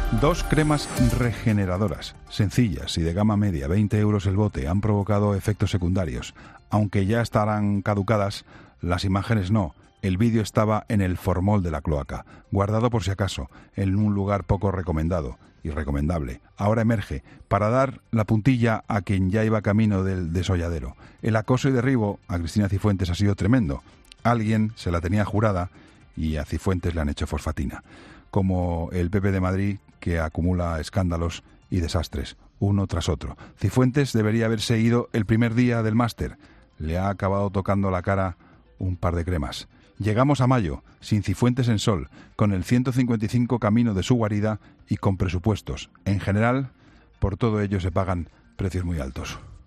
Dos cremas regeneradoras, sencillas y de gama media, 20 euros el bote, han provocado efectos secundarios. Aunque ya estarán caducadas, las imágenes no. El vídeo estaba en el formol de la cloaca, guardado por si acaso, en un lugar poco recomendado y recomendable. Ahora emerge para dar la puntilla a quien ya iba camino del desolladero. El acoso y derribo a Cristina Cifuentes ha sido tremendo. Alguien se la tenía jurada y a Cifuentes le han hecho fosfatina. Como el PP de Madrid, que acumula escándalos y desastres, uno tras otro. Cifuentes debería haberse ido el primer día del máster. Le ha acabado tocando la cara un par de cremas. Llegamos a mayo, sin Cifuentes en Sol, con el 155 camino de su guarida y con presupuestos. En general, por todo ello se pagan precios muy altos.